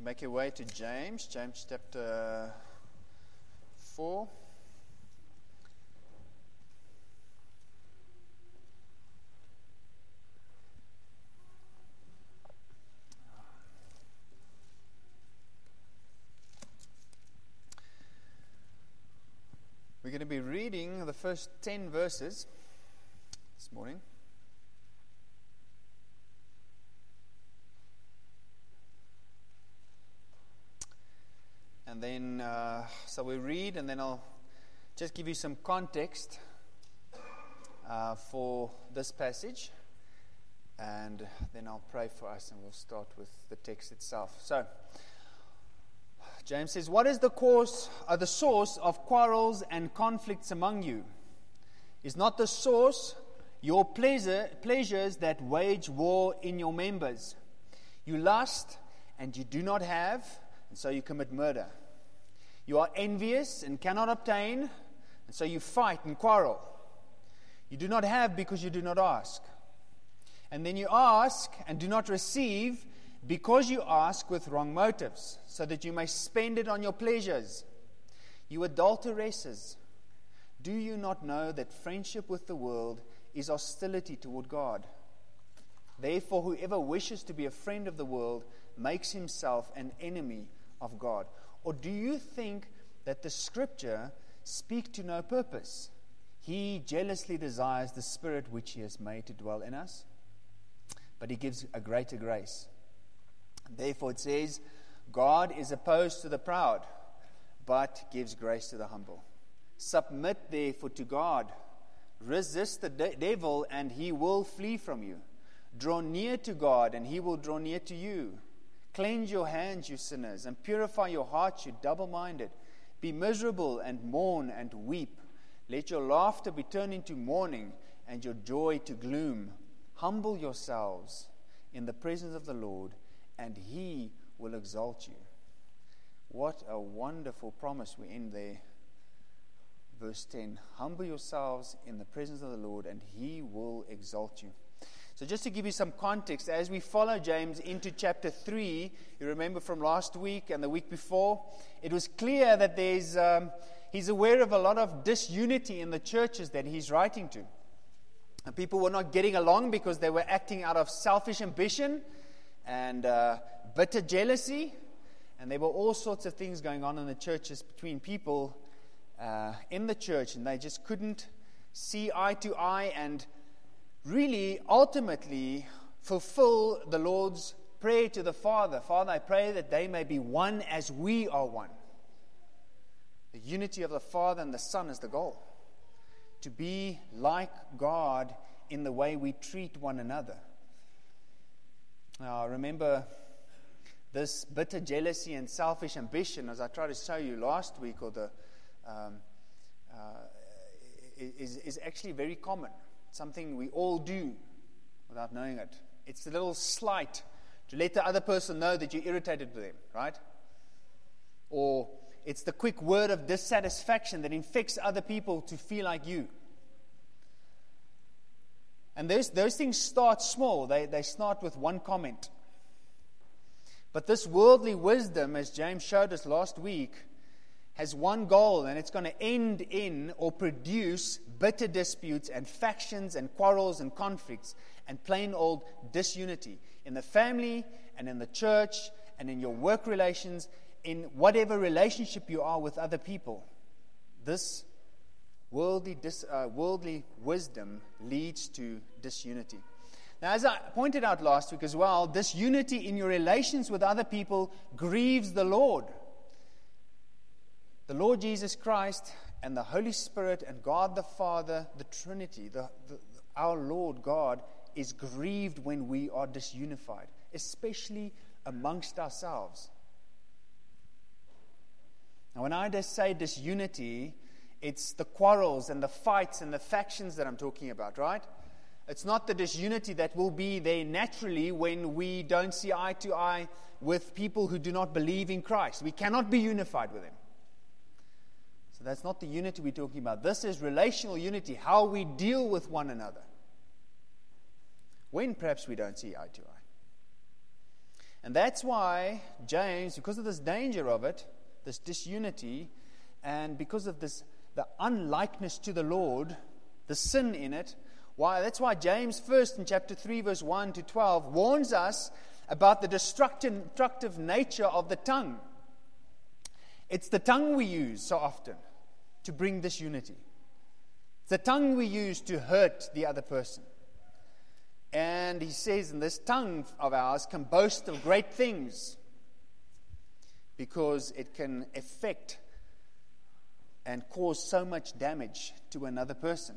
can make your way to James chapter 4. We're going to be reading the first 10 verses this morning. And then, so we read, and then I'll just give you some context for this passage. And then I'll pray for us, and we'll start with the text itself. So, James says, "What is the source of quarrels and conflicts among you? Is not the source your pleasures that wage war in your members? You lust, and you do not have, and so you commit murder. You are envious and cannot obtain, and so you fight and quarrel. You do not have because you do not ask. And then you ask and do not receive because you ask with wrong motives, so that you may spend it on your pleasures. You adulteresses, do you not know that friendship with the world is hostility toward God? Therefore, whoever wishes to be a friend of the world makes himself an enemy of God. Or do you think that the Scripture speak to no purpose? He jealously desires the Spirit which He has made to dwell in us, but He gives a greater grace. Therefore it says, God is opposed to the proud, but gives grace to the humble. Submit therefore to God. Resist the devil, and he will flee from you. Draw near to God, and He will draw near to you. Cleanse your hands, you sinners, and purify your hearts, you double-minded. Be miserable and mourn and weep. Let your laughter be turned into mourning, and your joy to gloom. Humble yourselves in the presence of the Lord, and He will exalt you." What a wonderful promise we end there. Verse 10, "Humble yourselves in the presence of the Lord, and He will exalt you." So just to give you some context, as we follow James into chapter 3, you remember from last week and the week before, it was clear that he's aware of a lot of disunity in the churches that he's writing to. And people were not getting along because they were acting out of selfish ambition and bitter jealousy. And there were all sorts of things going on in the churches between people in the church, and they just couldn't see eye to eye and really, ultimately, fulfill the Lord's prayer to the Father. "Father, I pray that they may be one as we are one." The unity of the Father and the Son is the goal. To be like God in the way we treat one another. Now, I remember this bitter jealousy and selfish ambition, as I tried to show you last week, is actually very common. Something we all do without knowing it. It's a little slight to let the other person know that you're irritated with them, right? Or it's the quick word of dissatisfaction that infects other people to feel like you. And those things start small. They start with one comment. But this worldly wisdom, as James showed us last week, has one goal, and it's going to end in or produce bitter disputes and factions and quarrels and conflicts and plain old disunity in the family and in the church and in your work relations, in whatever relationship you are with other people. This worldly wisdom leads to disunity. Now, as I pointed out last week as well, disunity in your relations with other people grieves the Lord. The Lord Jesus Christ and the Holy Spirit and God the Father, the Trinity, our Lord God, is grieved when we are disunified, especially amongst ourselves. Now, when I just say disunity, it's the quarrels and the fights and the factions that I'm talking about, right? It's not the disunity that will be there naturally when we don't see eye to eye with people who do not believe in Christ. We cannot be unified with them. So that's not the unity we're talking about. This is relational unity, how we deal with one another when perhaps we don't see eye to eye. And that's why James, because of this danger of it, this disunity, and because of this, the unlikeness to the Lord, the sin in it, that's why James first in chapter 3 verse 1 to 12 warns us about the destructive nature of the tongue. It's the tongue we use so often to bring disunity. It's the tongue we use to hurt the other person. And he says, and this tongue of ours can boast of great things because it can affect and cause so much damage to another person.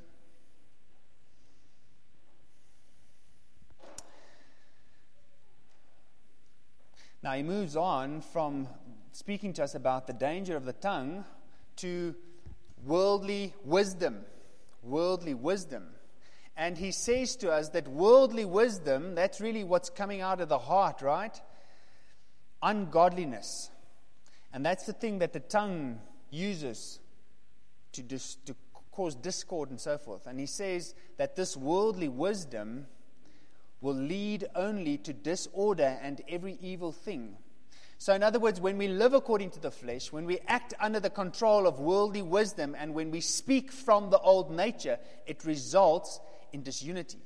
Now he moves on from speaking to us about the danger of the tongue to worldly wisdom. Worldly wisdom. And he says to us that worldly wisdom, that's really what's coming out of the heart, right? Ungodliness. And that's the thing that the tongue uses to cause discord and so forth. And he says that this worldly wisdom will lead only to disorder and every evil thing. So in other words, when we live according to the flesh, when we act under the control of worldly wisdom, and when we speak from the old nature, it results in disunity.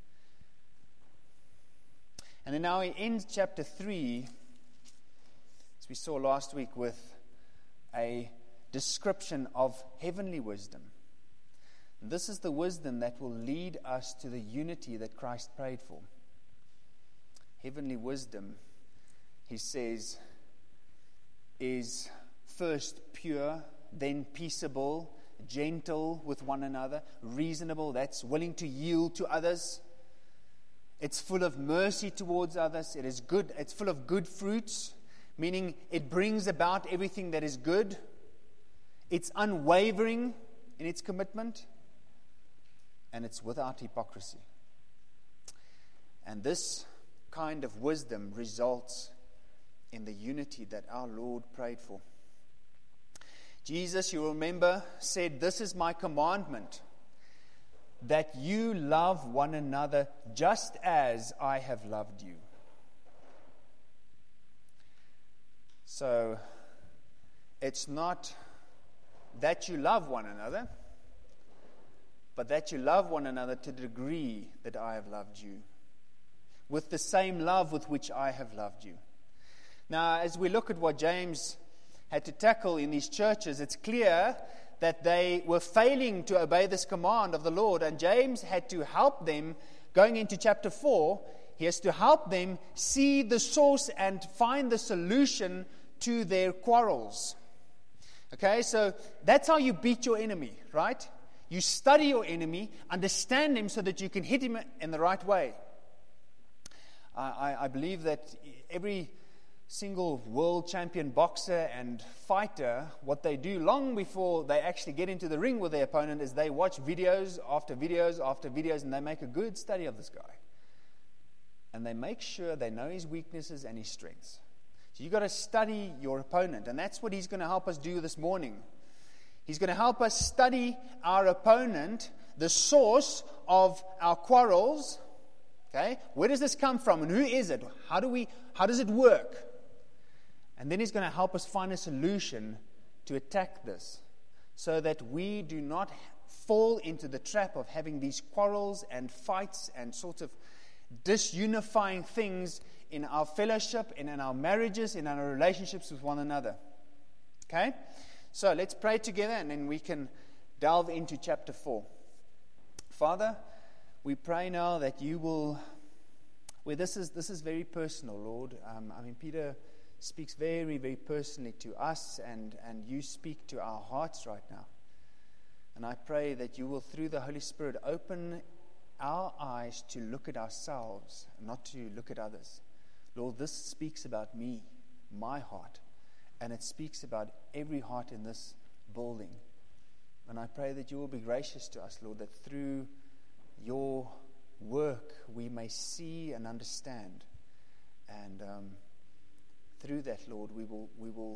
And then now he ends chapter 3, as we saw last week, with a description of heavenly wisdom. This is the wisdom that will lead us to the unity that Christ prayed for. Heavenly wisdom, he says, is first pure, then peaceable, gentle with one another, reasonable, that's willing to yield to others. It's full of mercy towards others. It is good. It's full of good fruits, meaning it brings about everything that is good. It's unwavering in its commitment, and it's without hypocrisy. And this kind of wisdom results in the unity that our Lord prayed for. Jesus, you remember, said, "This is my commandment, that you love one another just as I have loved you." So, it's not that you love one another, but that you love one another to the degree that I have loved you, with the same love with which I have loved you. Now, as we look at what James had to tackle in these churches, it's clear that they were failing to obey this command of the Lord, and James had to help them. Going into chapter 4, he has to help them see the source and find the solution to their quarrels. Okay, so that's how you beat your enemy, right? You study your enemy, understand him so that you can hit him in the right way. I believe that every single world champion boxer and fighter, what they do long before they actually get into the ring with their opponent is they watch videos after videos after videos, and they make a good study of this guy. And they make sure they know his weaknesses and his strengths. So you've got to study your opponent, and that's what he's going to help us do this morning. He's going to help us study our opponent, the source of our quarrels. Okay, where does this come from, and who is it? How does it work? And then he's going to help us find a solution to attack this, so that we do not fall into the trap of having these quarrels and fights and sort of disunifying things in our fellowship, and in our marriages, in our relationships with one another. Okay? So let's pray together, and then we can delve into chapter 4. Father, we pray now that you will, this is very personal, Lord. Peter speaks very, very personally to us, and you speak to our hearts right now. And I pray that you will, through the Holy Spirit, open our eyes to look at ourselves, not to look at others. Lord, this speaks about me, my heart, and it speaks about every heart in this building. And I pray that you will be gracious to us, Lord, that through your work we may see and understand. And through that, Lord, we will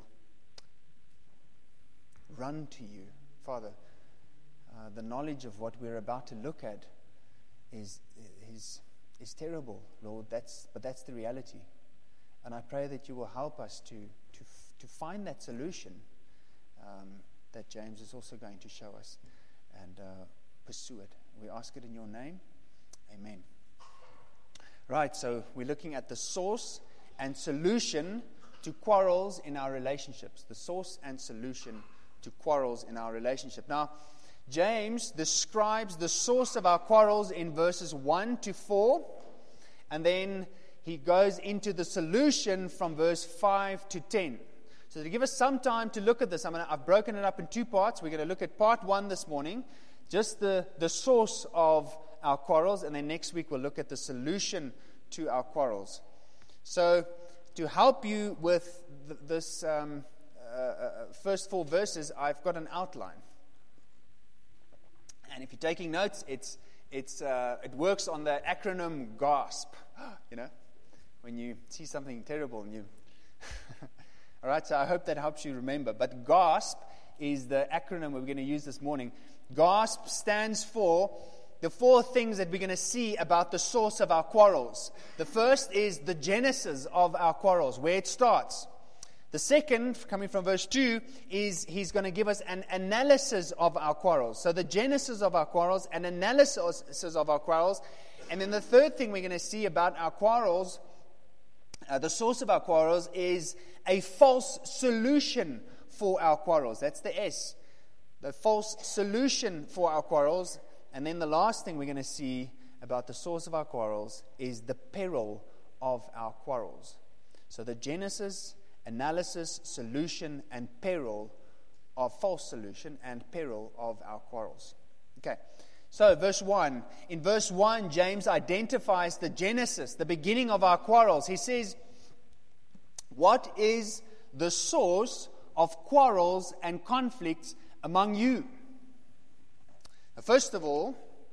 run to you. Father, the knowledge of what we're about to look at is terrible, Lord. But that's the reality. And I pray that you will help us to find that solution that James is also going to show us and pursue it. We ask it in your name. Amen. Right, so we're looking at the source and solution to quarrels in our relationships. The source and solution to quarrels in our relationship. Now, James describes the source of our quarrels in verses 1 to 4, and then he goes into the solution from verse 5 to 10. So to give us some time to look at this, I've broken it up in two parts. We're going to look at part 1 this morning, just the source of our quarrels, and then next week we'll look at the solution to our quarrels. So to help you with this first 4 verses, I've got an outline. And if you're taking notes, it works on the acronym GASP. You know, when you see something terrible and you... All right, so I hope that helps you remember. But GASP is the acronym we're going to use this morning. GASP stands for the 4 things that we're going to see about the source of our quarrels. The first is the genesis of our quarrels, where it starts. The second, coming from verse 2, is he's going to give us an analysis of our quarrels. So the genesis of our quarrels, an analysis of our quarrels. And then the third thing we're going to see about our quarrels, the source of our quarrels, is a false solution for our quarrels. That's the S. The false solution for our quarrels. And then the last thing we're going to see about the source of our quarrels is the peril of our quarrels. So the genesis, analysis, solution, and peril of false solution and peril of our quarrels. Okay, so verse 1. In verse 1, James identifies the genesis, the beginning of our quarrels. He says, what is the source of quarrels and conflicts among you? Now, first of all,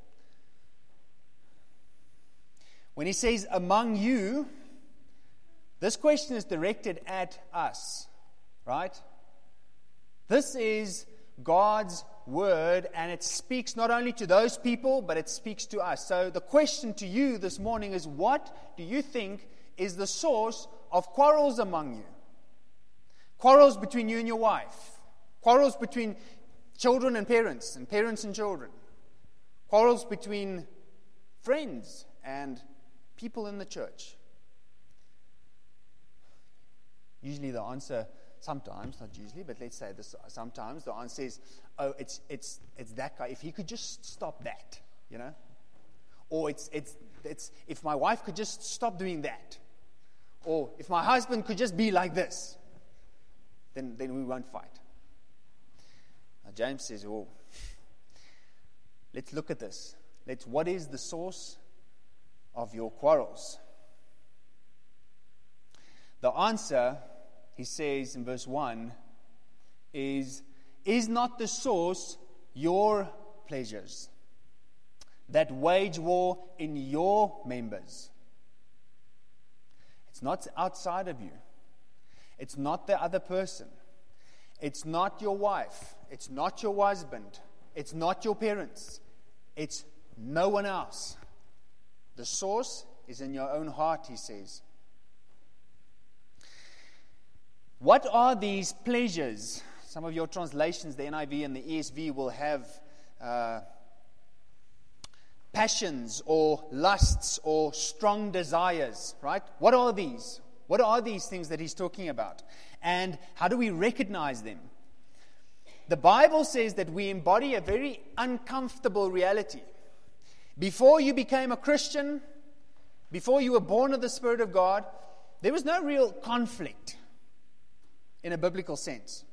when he says among you, this question is directed at us, right? This is God's word, and it speaks not only to those people, but it speaks to us. So the question to you this morning is, what do you think is the source of quarrels among you? Quarrels between you and your wife. Quarrels between children and parents and children. Quarrels between friends and people in the church. Usually the answer, sometimes, not usually, but let's say this, sometimes the answer is, oh, it's that guy. If he could just stop that, you know? Or it's if my wife could just stop doing that. Or if my husband could just be like this, then we won't fight. Now James says, oh, let's look at this. What is the source of your quarrels? The answer, he says in verse 1, is not the source your pleasures that wage war in your members? It's not outside of you. It's not the other person. It's not your wife. It's not your husband. It's not your parents. It's no one else. The source is in your own heart, he says. What are these pleasures? Some of your translations, the NIV and the ESV, will have passions or lusts or strong desires, right? What are these? What are these things that he's talking about? And how do we recognize them? The Bible says that we embody a very uncomfortable reality. Before you became a Christian, before you were born of the Spirit of God, there was no real conflict in a biblical sense.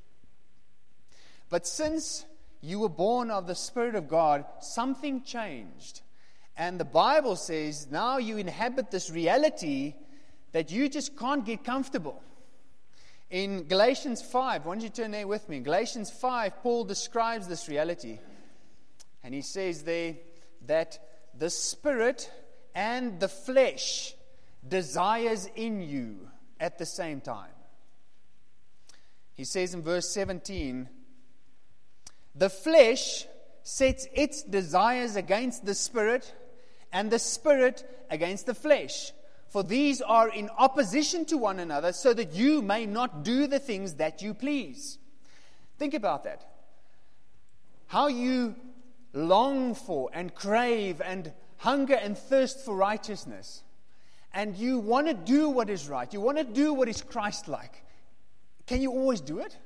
But since you were born of the Spirit of God, something changed. And the Bible says now you inhabit this reality that you just can't get comfortable. In Galatians 5, why don't you turn there with me? In Galatians 5, Paul describes this reality. And he says there that the Spirit and the flesh desires in you at the same time. He says in verse 17, the flesh sets its desires against the Spirit, and the Spirit against the flesh. For these are in opposition to one another, so that you may not do the things that you please. Think about that. How you long for and crave and hunger and thirst for righteousness. And you want to do what is right. You want to do what is Christ-like. Can you always do it?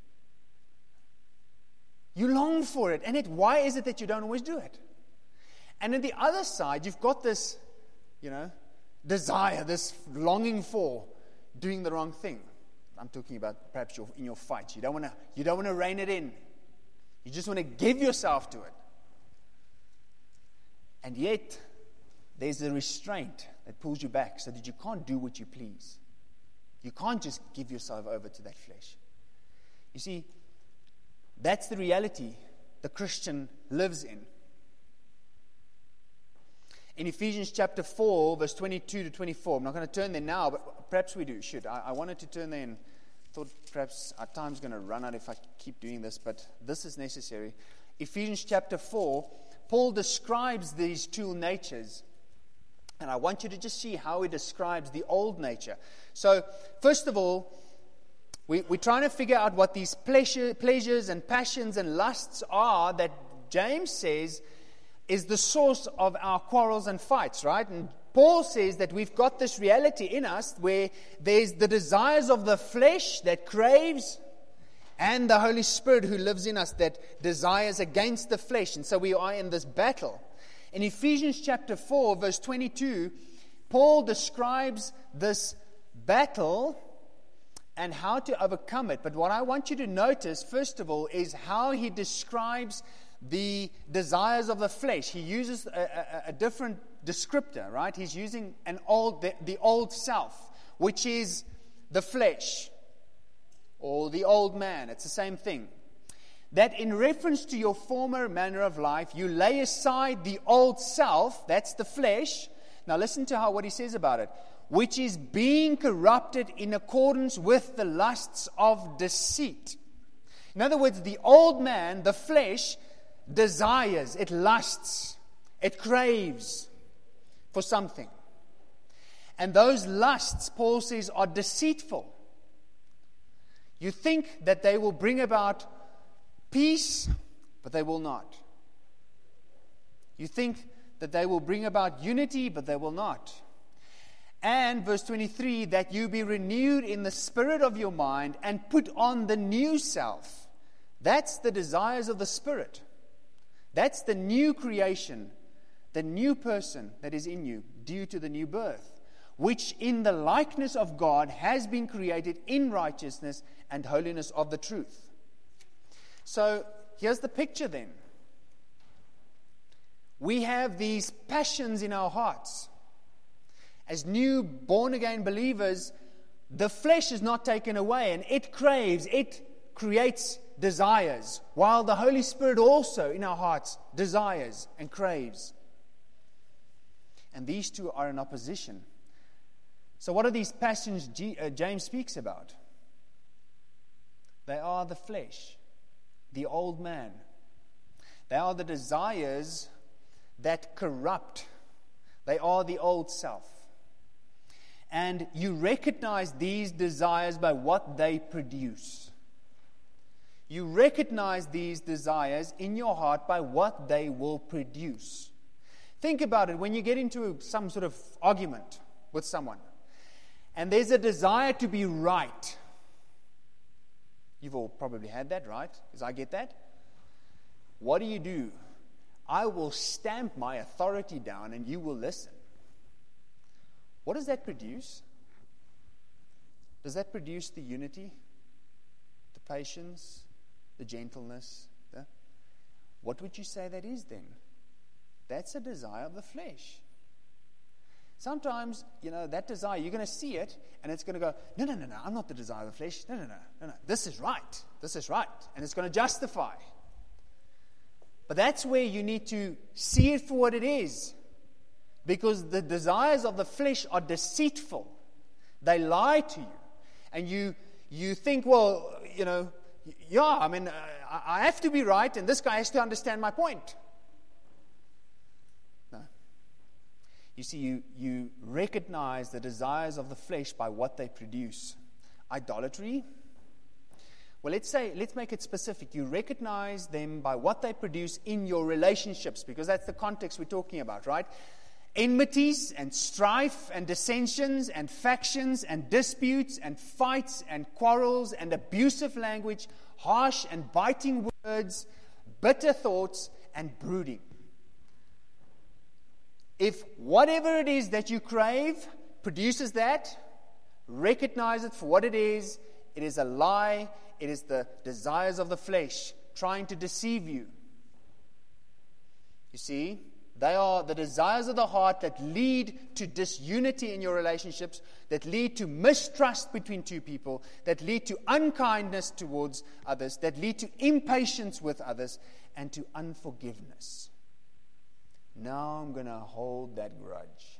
You long for it. And why is it that you don't always do it? And on the other side, you've got this, desire, this longing for doing the wrong thing. I'm talking about perhaps in your fight. You don't want to rein it in. You just want to give yourself to it. And yet, there's a restraint that pulls you back so that you can't do what you please. You can't just give yourself over to that flesh. You see, that's the reality the Christian lives in. In Ephesians chapter 4, verse 22 to 24, I'm not going to turn there now, but perhaps we should. I wanted to turn there and thought perhaps our time's going to run out if I keep doing this, but this is necessary. Ephesians chapter 4, Paul describes these two natures, and I want you to just see how he describes the old nature. So, first of all, we're trying to figure out what these pleasures and passions and lusts are that James says is the source of our quarrels and fights, right? And Paul says that we've got this reality in us where there's the desires of the flesh that craves, and the Holy Spirit who lives in us that desires against the flesh. And so we are in this battle. In Ephesians chapter 4, verse 22, Paul describes this battle and how to overcome it. But what I want you to notice, first of all, is how he describes the desires of the flesh. He uses a different descriptor, right? He's using the old self, which is the flesh, or the old man. It's the same thing. That in reference to your former manner of life, you lay aside the old self, that's the flesh. Now listen to what he says about it. Which is being corrupted in accordance with the lusts of deceit. In other words, the old man, the flesh, desires, it lusts, it craves for something. And those lusts, Paul says, are deceitful. You think that they will bring about peace, but they will not. You think that they will bring about unity, but they will not. And verse 23, that you be renewed in the spirit of your mind and put on the new self. That's the desires of the Spirit. That's the new creation, the new person that is in you due to the new birth, which in the likeness of God has been created in righteousness and holiness of the truth. So here's the picture then. We have these passions in our hearts. As new born-again believers, the flesh is not taken away, and it craves, it creates desires, while the Holy Spirit also in our hearts desires and craves. And these two are in opposition. So what are these passions James speaks about? They are the flesh, the old man. They are the desires that corrupt. They are the old self. And you recognize these desires by what they produce. You recognize these desires in your heart by what they will produce. Think about it. When you get into some sort of argument with someone, and there's a desire to be right. You've all probably had that, right? Because I get that. What do? I will stamp my authority down and you will listen. What does that produce? Does that produce the unity, the patience, the gentleness? What would you say that is then? That's a desire of the flesh. Sometimes, that desire, you're going to see it, and it's going to go, no, I'm not the desire of the flesh. No. This is right. And it's going to justify. But that's where you need to see it for what it is. Because the desires of the flesh are deceitful. They lie to you. And you think, I have to be right, and this guy has to understand my point. No. You see, you recognize the desires of the flesh by what they produce. Idolatry. Well, let's make it specific. You recognize them by what they produce in your relationships, because that's the context we're talking about, right? Enmities and strife and dissensions and factions and disputes and fights and quarrels and abusive language, harsh and biting words, bitter thoughts and brooding. If whatever it is that you crave produces that, recognize it for what it is. It is a lie. It is the desires of the flesh trying to deceive you. You see, they are the desires of the heart that lead to disunity in your relationships, that lead to mistrust between two people, that lead to unkindness towards others, that lead to impatience with others, and to unforgiveness. Now I'm going to hold that grudge.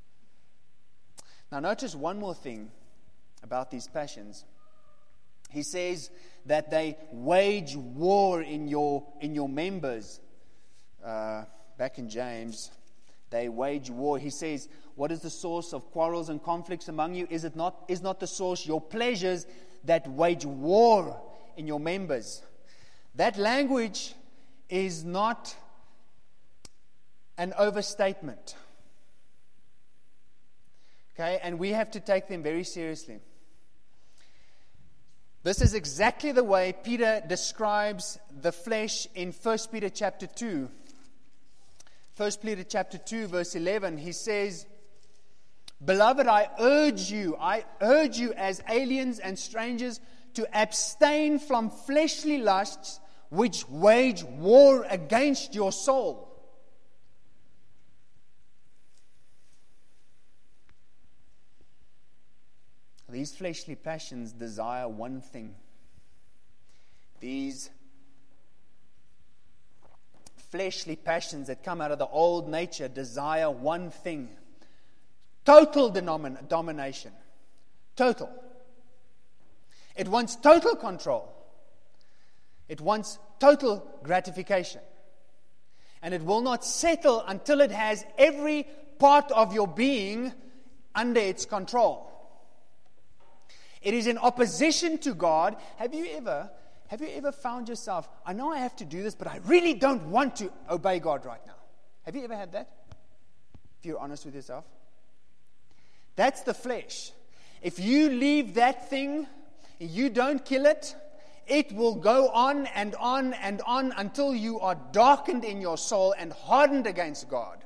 Now notice one more thing about these passions. He says that they wage war in your members. Back in James, they wage war. He says, what is the source of quarrels and conflicts among you? Is not the source your pleasures that wage war in your members? That language is not an overstatement. Okay, and we have to take them very seriously. This is exactly the way Peter describes the flesh in 1 Peter chapter 2. 1 Peter chapter 2 verse 11, he says, Beloved, I urge you as aliens and strangers to abstain from fleshly lusts which wage war against your soul. These fleshly passions desire one thing. These fleshly passions that come out of the old nature desire one thing. Total domination. Total. It wants total control. It wants total gratification. And it will not settle until it has every part of your being under its control. It is in opposition to God. Have you ever found yourself, I know I have to do this, but I really don't want to obey God right now? Have you ever had that? If you're honest with yourself. That's the flesh. If you leave that thing, you don't kill it, it will go on and on and on until you are darkened in your soul and hardened against God.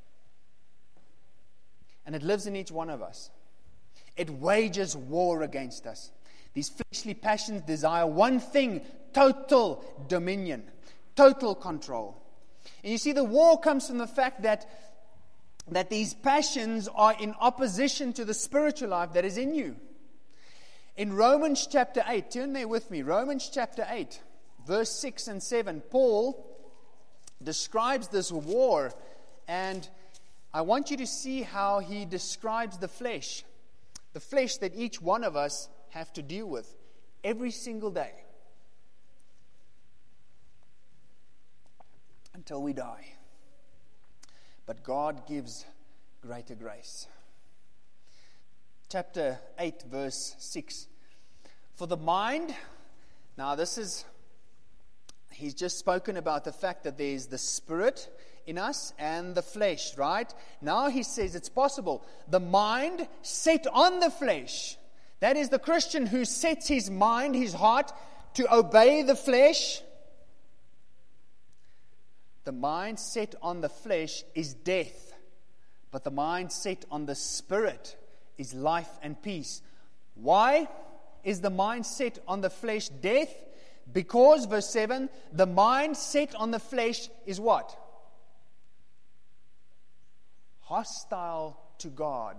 And it lives in each one of us. It wages war against us. These fleshly passions desire one thing: total dominion, total control. And you see, the war comes from the fact that these passions are in opposition to the spiritual life that is in you. In Romans chapter 8, turn there with me, Romans chapter 8, verse 6 and 7, Paul describes this war, and I want you to see how he describes the flesh that each one of us have to deal with every single day until we die. But God gives greater grace. Chapter 8, verse 6. For the mind, now he's just spoken about the fact that there's the spirit in us and the flesh, right? Now he says it's possible. The mind set on the flesh. That is the Christian who sets his mind, his heart, to obey the flesh. The mind set on the flesh is death, but the mind set on the spirit is life and peace. Why is the mind set on the flesh death? Because, verse 7, the mind set on the flesh is what? Hostile to God.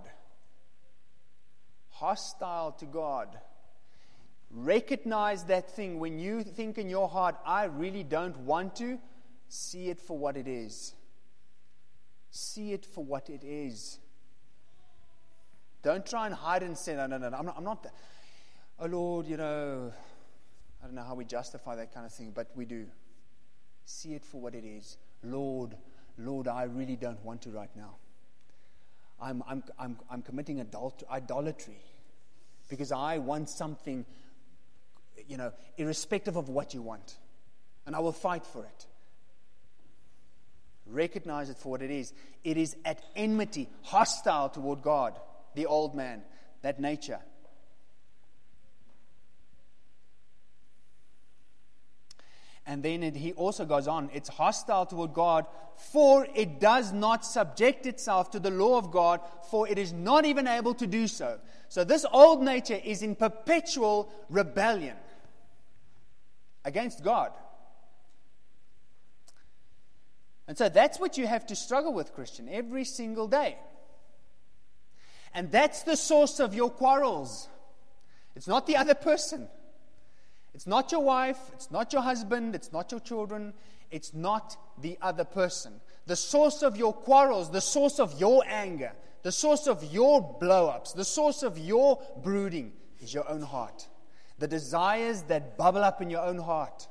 Hostile to God. Recognize that thing. When you think in your heart, I really don't want to, see it for what it is. See it for what it is. Don't try and hide and say, no, I'm not that. Oh Lord, I don't know how we justify that kind of thing, but we do. See it for what it is. Lord, I really don't want to right now. I'm committing idolatry because I want something, irrespective of what you want, and I will fight for it. Recognize it for what it is. It is at enmity, hostile toward God, the old man, that nature. And then he also goes on, it's hostile toward God, for it does not subject itself to the law of God, for it is not even able to do so. So this old nature is in perpetual rebellion against God. And so that's what you have to struggle with, Christian, every single day. And that's the source of your quarrels. It's not the other person. It's not your wife, it's not your husband, it's not your children, it's not the other person. The source of your quarrels, the source of your anger, the source of your blow-ups, the source of your brooding is your own heart. The desires that bubble up in your own heart.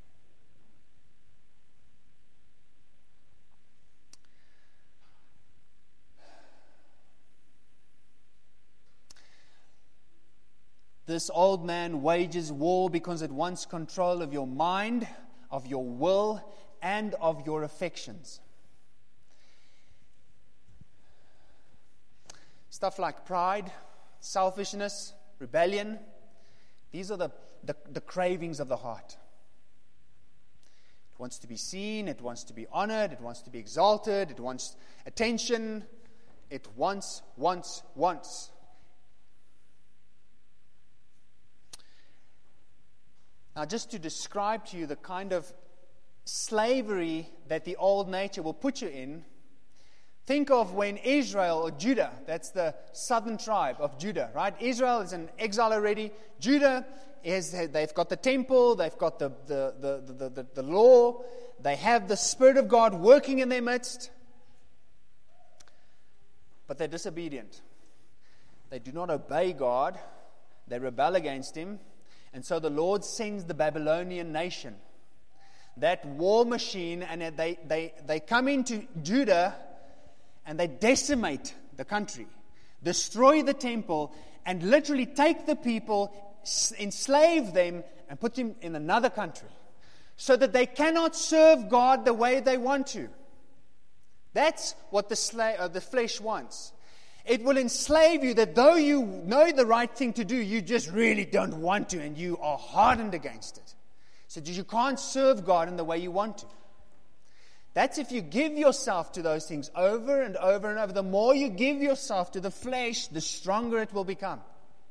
This old man wages war because it wants control of your mind, of your will, and of your affections. Stuff like pride, selfishness, rebellion. These are the cravings of the heart. It wants to be seen, it wants to be honored, it wants to be exalted, it wants attention. It wants. Now, just to describe to you the kind of slavery that the old nature will put you in, think of when Israel or Judah, that's the southern tribe of Judah, right? Israel is in exile already. Judah they've got the temple, they've got the law, they have the Spirit of God working in their midst, but they're disobedient. They do not obey God, they rebel against Him. And so the Lord sends the Babylonian nation, that war machine, and they come into Judah and they decimate the country, destroy the temple, and literally take the people, enslave them, and put them in another country, so that they cannot serve God the way they want to. That's what the flesh wants. It will enslave you that though you know the right thing to do, you just really don't want to, and you are hardened against it. So that you can't serve God in the way you want to. That's if you give yourself to those things over and over and over. The more you give yourself to the flesh, the stronger it will become.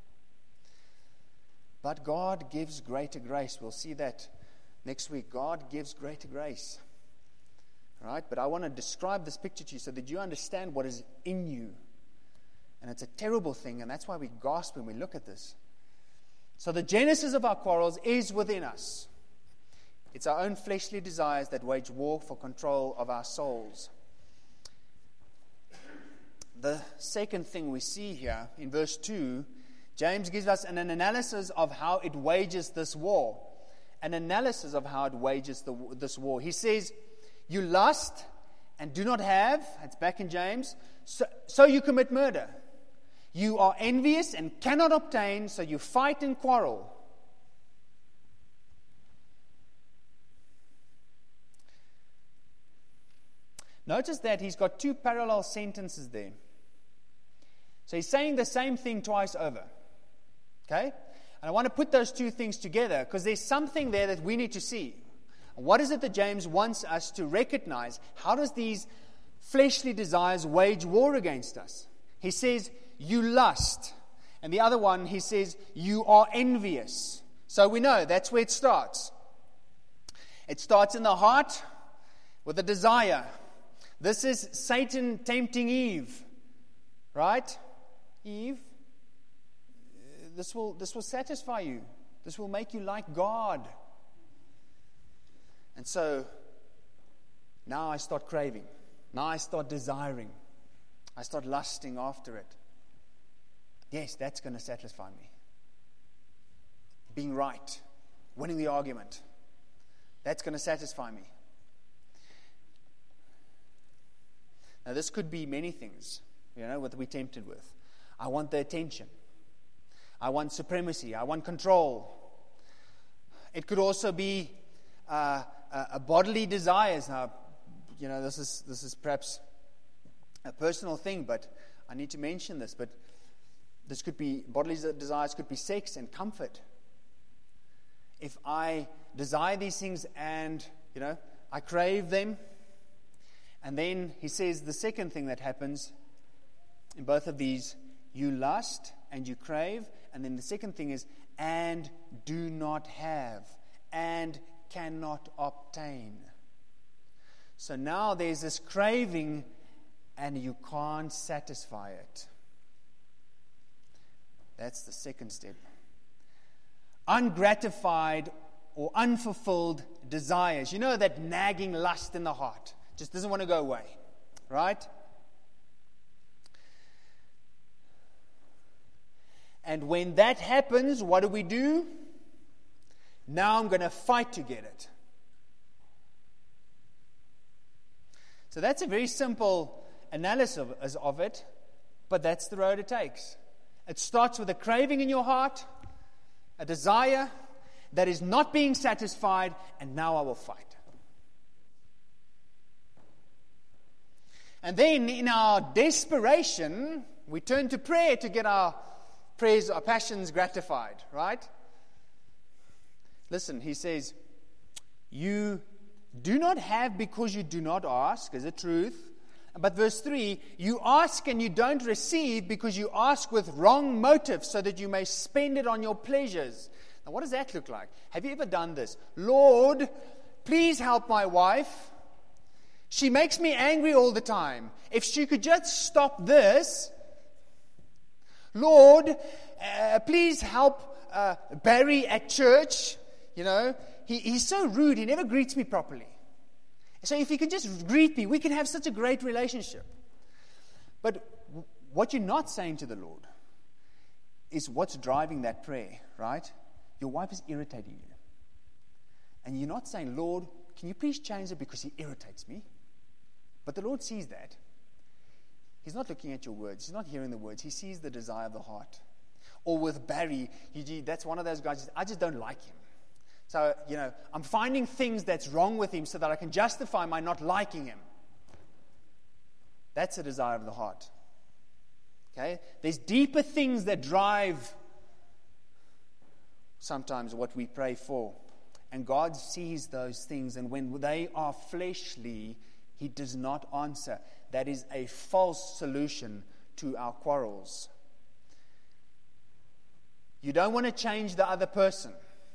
But God gives greater grace. We'll see that next week. God gives greater grace. All right? But I want to describe this picture to you so that you understand what is in you. And it's a terrible thing, and that's why we gasp when we look at this. So the genesis of our quarrels is within us. It's our own fleshly desires that wage war for control of our souls. The second thing we see here in verse 2, James gives us an analysis of how it wages this war. An analysis of how it wages this war. He says, you lust and do not have, that's back in James, so you commit murder. You are envious and cannot obtain, so you fight and quarrel. Notice that he's got two parallel sentences there. So he's saying the same thing twice over. Okay? And I want to put those two things together because there's something there that we need to see. What is it that James wants us to recognize? How does these fleshly desires wage war against us? He says, you lust. And the other one, he says, you are envious. So we know that's where it starts. It starts in the heart with a desire. This is Satan tempting Eve. Right? Eve, this will satisfy you. This will make you like God. And so, now I start craving. Now I start desiring. I start lusting after it. Yes, that's going to satisfy me. Being right. Winning the argument. That's going to satisfy me. Now, this could be many things. what we're tempted with. I want the attention. I want supremacy. I want control. It could also be a bodily desires. Now, this is perhaps a personal thing, but I need to mention this. But this could be bodily desires, could be sex and comfort. If I desire these things and, I crave them, and then he says the second thing that happens in both of these, you lust and you crave, and then the second thing is, and do not have, and cannot obtain. So now there's this craving, and you can't satisfy it. That's the second step. Ungratified or unfulfilled desires. That nagging lust in the heart. Just doesn't want to go away. Right? And when that happens, what do? Now I'm going to fight to get it. So that's a very simple analysis of it, but that's the road it takes. It starts with a craving in your heart, a desire that is not being satisfied, and now I will fight. And then in our desperation, we turn to prayer to get our prayers, our passions gratified, right? Listen, he says, you do not have because you do not ask, is the truth. But verse 3, you ask and you don't receive because you ask with wrong motives so that you may spend it on your pleasures. Now, what does that look like? Have you ever done this? Lord, please help my wife. She makes me angry all the time. If she could just stop this. Lord, please help Barry at church. He's so rude. He never greets me properly. So if he can just greet me, we can have such a great relationship. But what you're not saying to the Lord is what's driving that prayer, right? Your wife is irritating you. And you're not saying, Lord, can you please change it because he irritates me? But the Lord sees that. He's not looking at your words. He's not hearing the words. He sees the desire of the heart. Or with Barry, that's one of those guys, I just don't like him. So, I'm finding things that's wrong with him so that I can justify my not liking him. That's a desire of the heart. Okay? There's deeper things that drive sometimes what we pray for. And God sees those things. And when they are fleshly, he does not answer. That is a false solution to our quarrels. You don't want to change the other person.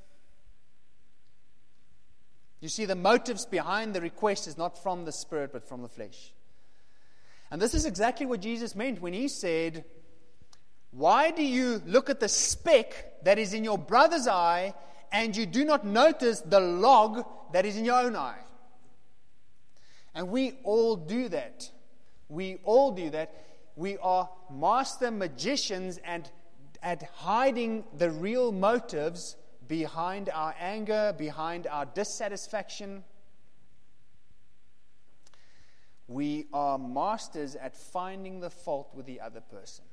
You see, the motives behind the request is not from the spirit, but from the flesh. And this is exactly what Jesus meant when he said, why do you look at the speck that is in your brother's eye and you do not notice the log that is in your own eye? And we all do that. We all do that. We are master magicians and at hiding the real motives behind our anger, behind our dissatisfaction. We are masters at finding the fault with the other person.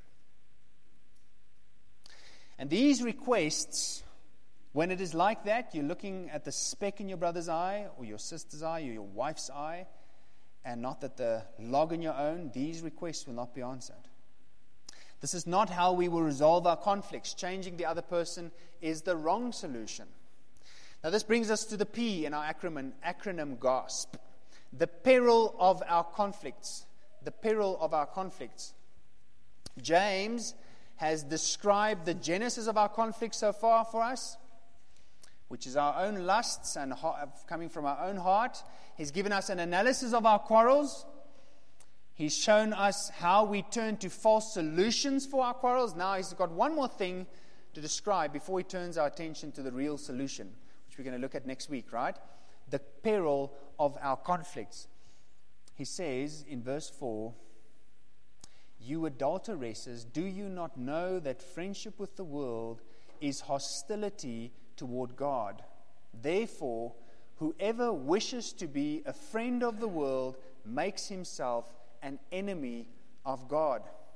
And these requests, when it is like that, you're looking at the speck in your brother's eye, or your sister's eye, or your wife's eye, and not at the log in your own, these requests will not be answered. This is not how we will resolve our conflicts. Changing the other person is the wrong solution. Now this brings us to the P in our acronym GASP. The peril of our conflicts. The peril of our conflicts. James has described the genesis of our conflicts so far for us, which is our own lusts and coming from our own heart. He's given us an analysis of our quarrels. He's shown us how we turn to false solutions for our quarrels. Now he's got one more thing to describe before he turns our attention to the real solution, which we're going to look at next week, right? The peril of our conflicts. He says in verse 4, you adulteresses, do you not know that friendship with the world is hostility toward God? Therefore, whoever wishes to be a friend of the world makes himself an enemy of God.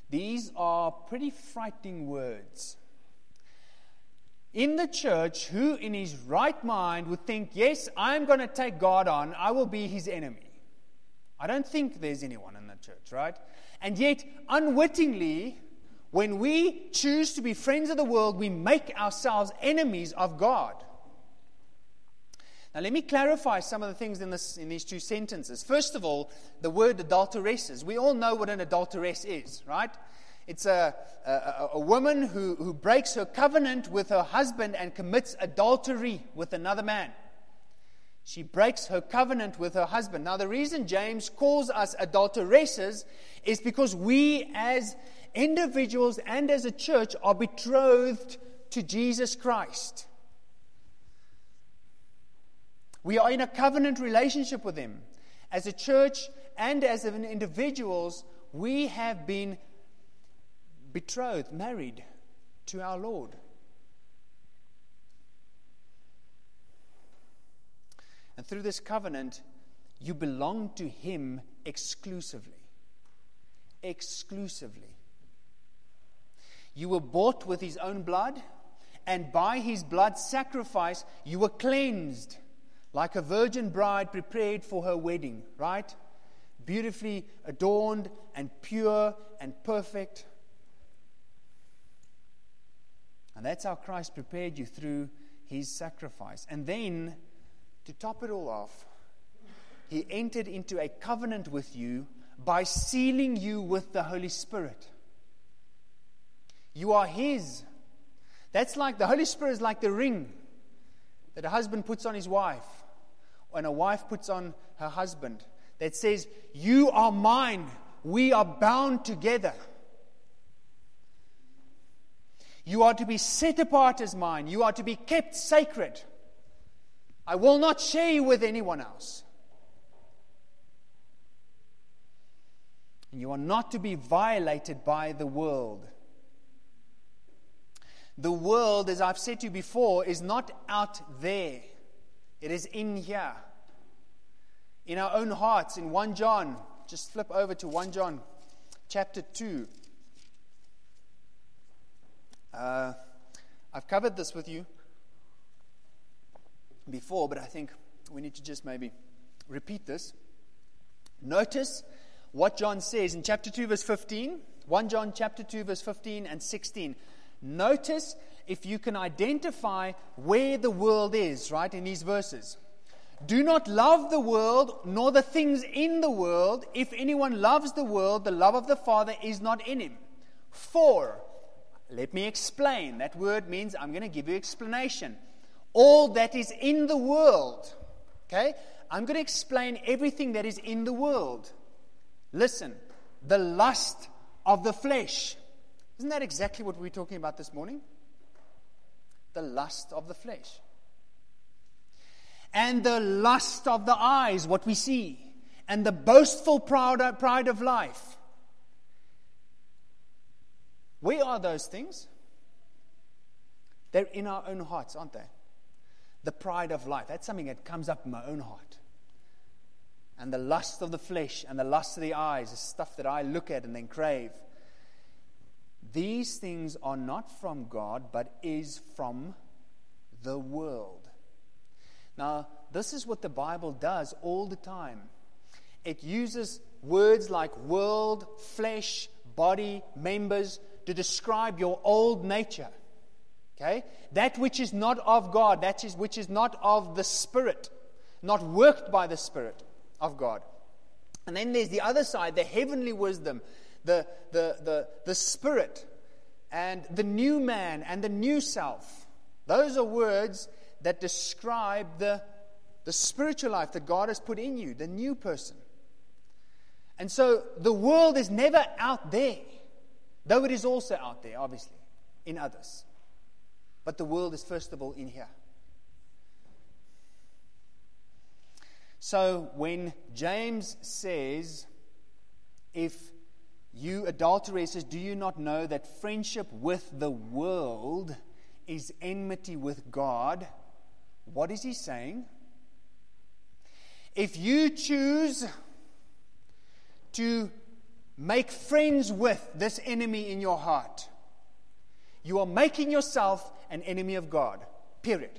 These are pretty frightening words. In the church, who in his right mind would think, yes, I'm going to take God on, I will be his enemy? I don't think there's anyone in the church, right? And yet, unwittingly, when we choose to be friends of the world, we make ourselves enemies of God. Now, let me clarify some of the things in these two sentences. First of all, the word adulteresses. We all know what an adulteress is, right? It's a woman who breaks her covenant with her husband and commits adultery with another man. She breaks her covenant with her husband. Now, the reason James calls us adulteresses is because we as individuals and as a church are betrothed to Jesus Christ. We are in a covenant relationship with Him. As a church and as individuals, we have been betrothed, married to our Lord. And through this covenant, you belong to Him exclusively. Exclusively. You were bought with His own blood, and by His blood sacrifice, you were cleansed. Like a virgin bride prepared for her wedding, right? Beautifully adorned and pure and perfect. And that's how Christ prepared you through His sacrifice. And then, to top it all off, He entered into a covenant with you by sealing you with the Holy Spirit. You are His. That's like, the Holy Spirit is like the ring that a husband puts on his wife, and a wife puts on her husband, that says, you are mine, we are bound together. You are to be set apart as mine, you are to be kept sacred. I will not share you with anyone else. And you are not to be violated by the world. The world, as I've said to you before, is not out there. It is in here. In our own hearts, in 1 John. Just flip over to 1 John chapter 2. I've covered this with you before, but I think we need to just maybe repeat this. Notice what John says in chapter 2 verse 15. 1 John chapter 2 verse 15 and 16. Notice if you can identify where the world is, right, in these verses. Do not love the world, nor the things in the world. If anyone loves the world, the love of the Father is not in him. For, let me explain. That word means I'm going to give you explanation. All that is in the world. Okay? I'm going to explain everything that is in the world. Listen. The lust of the flesh. Isn't that exactly what we were talking about this morning? The lust of the flesh. And the lust of the eyes, what we see. And the boastful pride of life. Where are those things? They're in our own hearts, aren't they? The pride of life. That's something that comes up in my own heart. And the lust of the flesh and the lust of the eyes is stuff that I look at and then crave. These things are not from God, but is from the world. Now, this is what the Bible does all the time. It uses words like world, flesh, body, members to describe your old nature. Okay? That which is not of God, which is not of the Spirit, not worked by the Spirit of God. And then there's the other side, the heavenly wisdom, the Spirit, and the new man and the new self. Those are words that describe the spiritual life that God has put in you, the new person. And so the world is never out there, though it is also out there, obviously, in others. But the world is first of all in here. So when James says, if you adulteresses, do you not know that friendship with the world is enmity with God? What is he saying? If you choose to make friends with this enemy in your heart, you are making yourself an enemy of God. Period.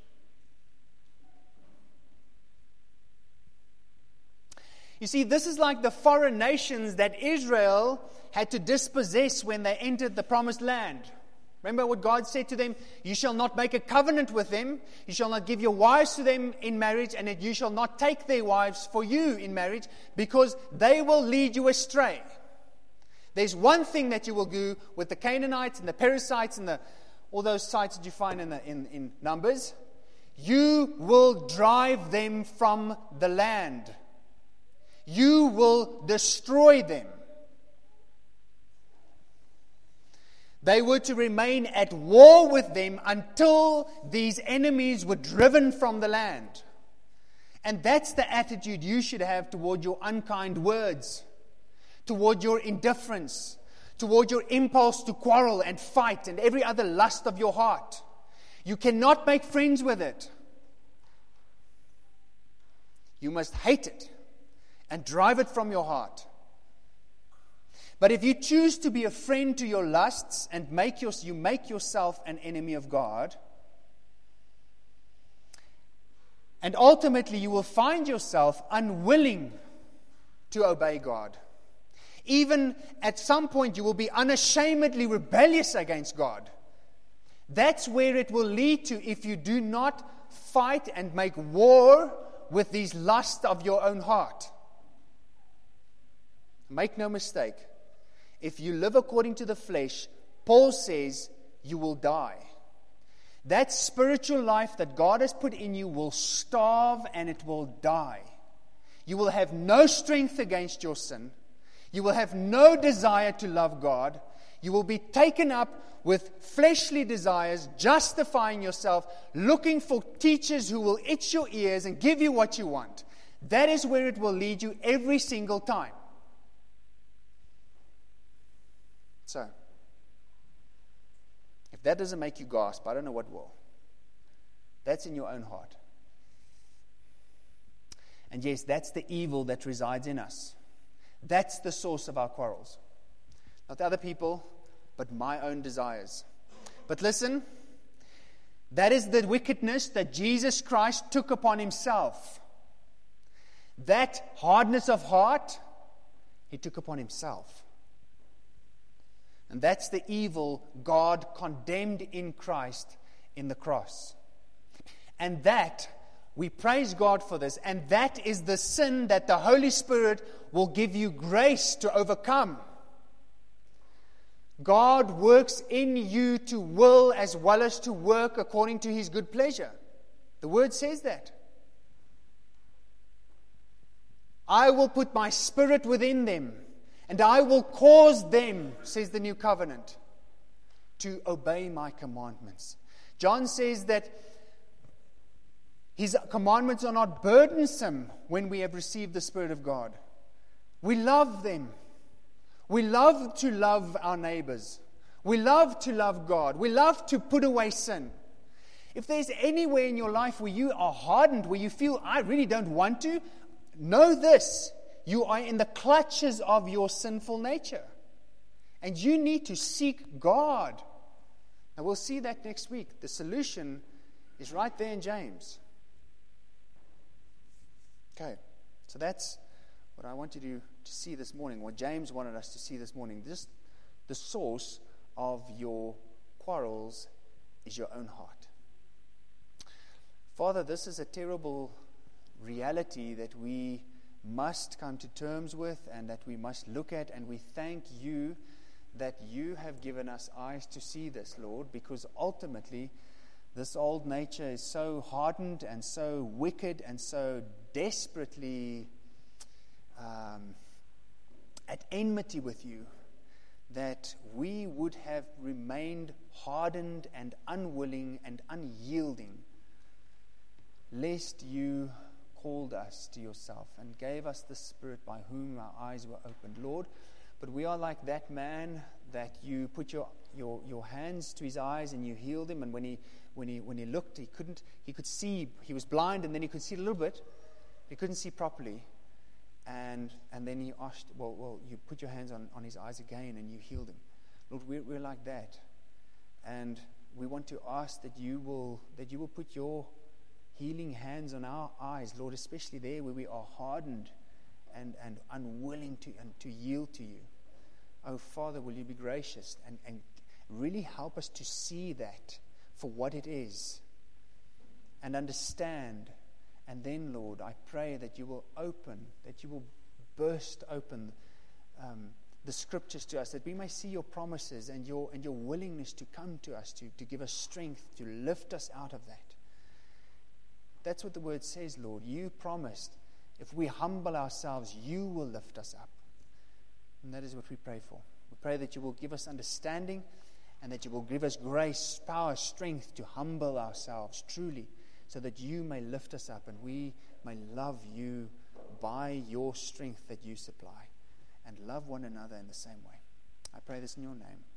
You see, this is like the foreign nations that Israel had to dispossess when they entered the promised land. Remember what God said to them? You shall not make a covenant with them. You shall not give your wives to them in marriage, and that you shall not take their wives for you in marriage, because they will lead you astray. There's one thing that you will do with the Canaanites and the Perizzites and all those sites that you find in Numbers. You will drive them from the land. You will destroy them. They were to remain at war with them until these enemies were driven from the land. And that's the attitude you should have toward your unkind words, toward your indifference, toward your impulse to quarrel and fight and every other lust of your heart. You cannot make friends with it. You must hate it and drive it from your heart. But if you choose to be a friend to your lusts and you make yourself an enemy of God, and ultimately you will find yourself unwilling to obey God. Even at some point you will be unashamedly rebellious against God. That's where it will lead to if you do not fight and make war with these lusts of your own heart. Make no mistake, if you live according to the flesh, Paul says you will die. That spiritual life that God has put in you will starve and it will die. You will have no strength against your sin. You will have no desire to love God. You will be taken up with fleshly desires, justifying yourself, looking for teachers who will itch your ears and give you what you want. That is where it will lead you every single time. So, if that doesn't make you gasp, I don't know what will. That's in your own heart. And yes, that's the evil that resides in us. That's the source of our quarrels. Not other people, but my own desires. But listen, that is the wickedness that Jesus Christ took upon himself. That hardness of heart, he took upon himself. And that's the evil God condemned in Christ in the cross. And that, we praise God for this, and that is the sin that the Holy Spirit will give you grace to overcome. God works in you to will as well as to work according to his good pleasure. The word says that. I will put my spirit within them, and I will cause them, says the new covenant, to obey my commandments. John says that his commandments are not burdensome when we have received the Spirit of God. We love them. We love to love our neighbors. We love to love God. We love to put away sin. If there's anywhere in your life where you are hardened, where you feel, I really don't want to, know this. You are in the clutches of your sinful nature. And you need to seek God. And we'll see that next week. The solution is right there in James. Okay, so that's what I want you to see this morning, what James wanted us to see this morning. This, the source of your quarrels is your own heart. Father, this is a terrible reality that we must come to terms with and that we must look at, and we thank you that you have given us eyes to see this, Lord, because ultimately this old nature is so hardened and so wicked and so desperately at enmity with you that we would have remained hardened and unwilling and unyielding, lest you called us to yourself and gave us the Spirit by whom our eyes were opened, Lord. But we are like that man that you put your hands to his eyes and you healed him, and when he looked, he could see. He was blind, and then he could see a little bit. He couldn't see properly. And then he asked, well, you put your hands on his eyes again and you healed him. Lord, we're like that. And we want to ask that you will put your healing hands on our eyes, Lord, especially there where we are hardened and unwilling to yield to you. Oh, Father, will you be gracious and really help us to see that for what it is and understand. And then, Lord, I pray that you will burst open the scriptures to us, that we may see your promises and your willingness to come to us, to give us strength, to lift us out of that. That's what the word says, Lord. You promised if we humble ourselves, you will lift us up. And that is what we pray for. We pray that you will give us understanding and that you will give us grace, power, strength to humble ourselves truly, so that you may lift us up and we may love you by your strength that you supply and love one another in the same way. I pray this in your name.